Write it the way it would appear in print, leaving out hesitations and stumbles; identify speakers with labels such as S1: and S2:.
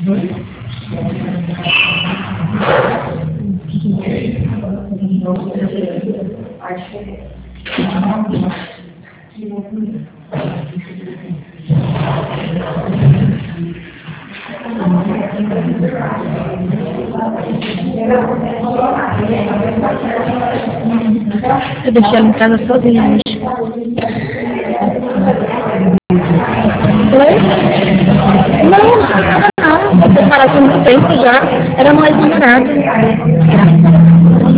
S1: Eu deixei ela em casa sozinha hoje. Oi? Não, eu separado há muito tempo já. Era mais namorado.